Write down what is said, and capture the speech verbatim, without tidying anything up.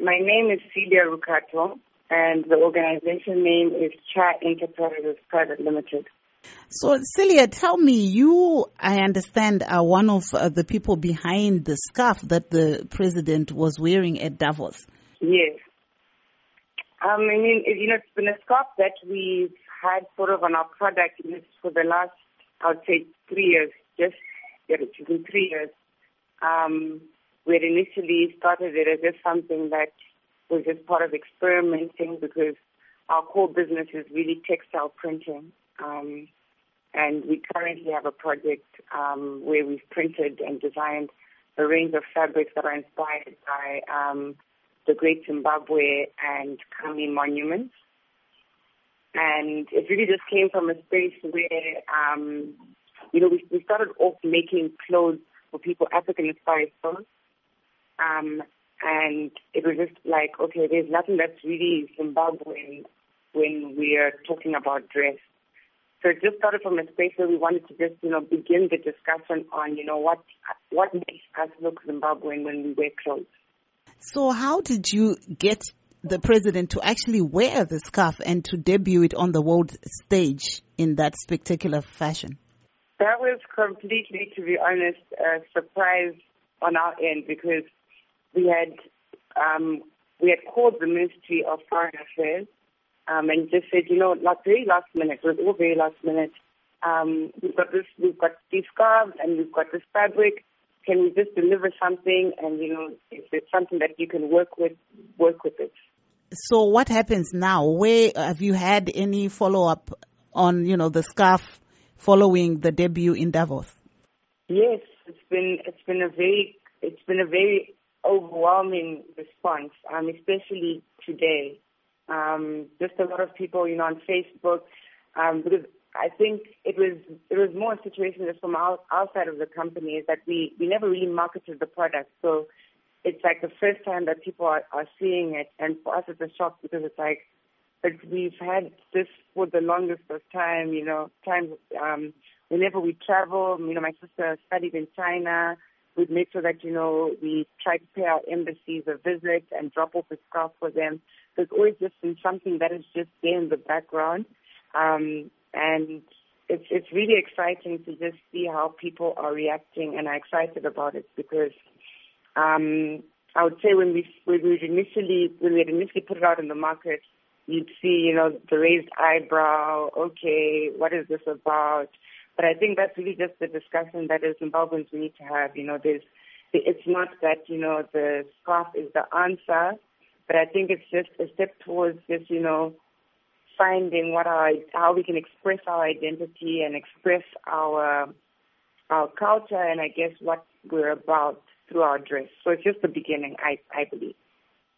My name is Celia Rukato, and the organization name is Cha Enterprises Private Limited. So, Celia, tell me, you, I understand, are one of uh, the people behind the scarf that the president was wearing at Davos. Yes. Um, I mean, it, you know, it's been a scarf that we've had sort of on our product list for the last, I would say, three years. Just, yeah, it's been three years. Um, we had initially started it as just something that was just part of experimenting because our core business is really textile printing. Um, and we currently have a project um, where we've printed and designed a range of fabrics that are inspired by um, the Great Zimbabwe and Kami monuments. And it really just came from a space where, um, you know, we, we started off making clothes for people, African-inspired clothes. Um, and it was just like, okay, there's nothing that's really Zimbabwean when we are talking about dress. So it just started from a space where we wanted to just, you know, begin the discussion on, you know, what what makes us look Zimbabwean when we wear clothes. So how did you get the president to actually wear the scarf and to debut it on the world stage in that spectacular fashion? That was completely, to be honest, a surprise on our end because we had um, we had called the Ministry of Foreign Affairs um, and just said, you know, like very last minute, it was all very last minute. Um, we've got this, we've got these scarves and we've got this fabric. Can we just deliver something? And you know, if it's something that you can work with, work with it. So what happens now? Where have you had any follow up on, you know, the scarf following the debut in Davos? Yes, it's been it's been a very it's been a very overwhelming response, um, especially today. Um, just a lot of people, you know, on Facebook, um, because I think it was it was more a situation just from our, our side of the company is that we, we never really marketed the product. So it's like the first time that people are, are seeing it, and for us it's a shock because it's like, but we've had this for the longest of time, you know, time, um, whenever we travel, you know, my sister studied in China. We'd make sure that, you know, we try to pay our embassies a visit and drop off a scarf for them. So it's always just been something that is just there in the background. Um, and it's it's really exciting to just see how people are reacting and are excited about it because um, I would say when we when we initially when we had initially put it out in the market, you'd see, you know, the raised eyebrow, okay, what is this about? But I think that's really just the discussion that as Zimbabweans we need to have. You know, there's, it's not that, you know, the scarf is the answer, but I think it's just a step towards just, you know, finding what our, how we can express our identity and express our, our culture and I guess what we're about through our dress. So it's just the beginning, I, I believe.